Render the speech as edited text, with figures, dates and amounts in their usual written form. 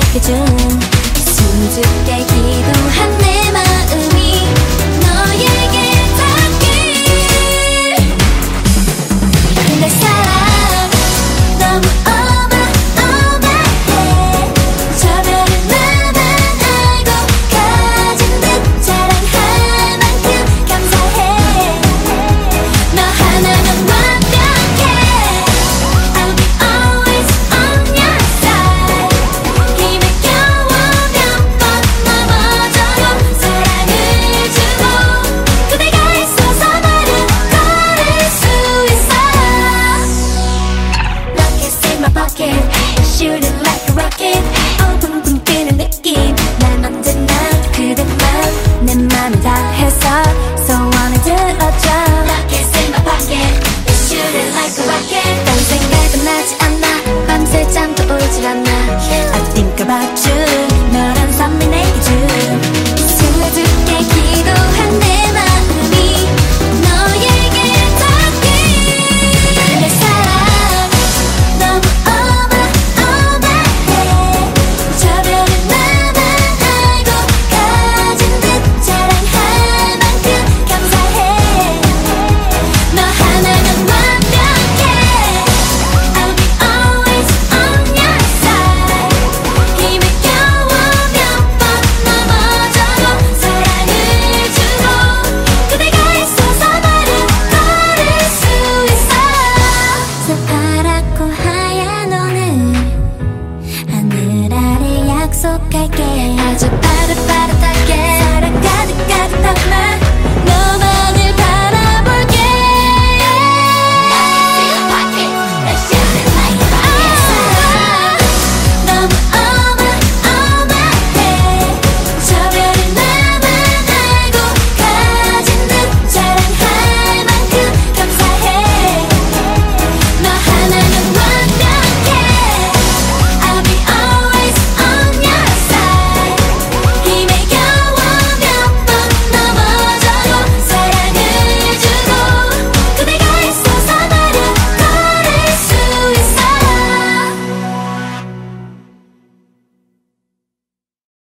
느껴준 수줍게 기도한 내 마음이 너에게 닿길. 내 사랑 너무 어마어마해. 저 별은 나만 알고 가진 듯 자랑할 만큼 감사해. 너 하나면 완벽해. I'll be always on your side. 힘을 겨워 몇 번 넘어져도 사랑을 주고 그대가 있어서 나는 걸을 수 있어. Rockets in my pocket, shooting like a rocket. 붕붕 뜨는 느낌 날 언제나 그대만 내 맘을 다해서 소원을 들어줘. Rockets in my pocket, shooting like a rocket. 딴 생각은 나지 않아. 밤새 잠도 오질 않아. I think about you. 너란 선물 내게 준 수줍게 기도한 내 마음이 너에게 닿길. 내 사랑 너무 어마어마해. 저 별은 나만 알고 가진 듯 자랑할 만큼 감사해. 너 하나면 완벽해. I'll be always on your side. 힘을 겨워 몇 번 넘어져도 사랑을 주고 그대가 있어서 나를 걸을 수 있어. 새파랗고 하얀 오늘 하늘 아래 약속할게. 아주 빠르빠르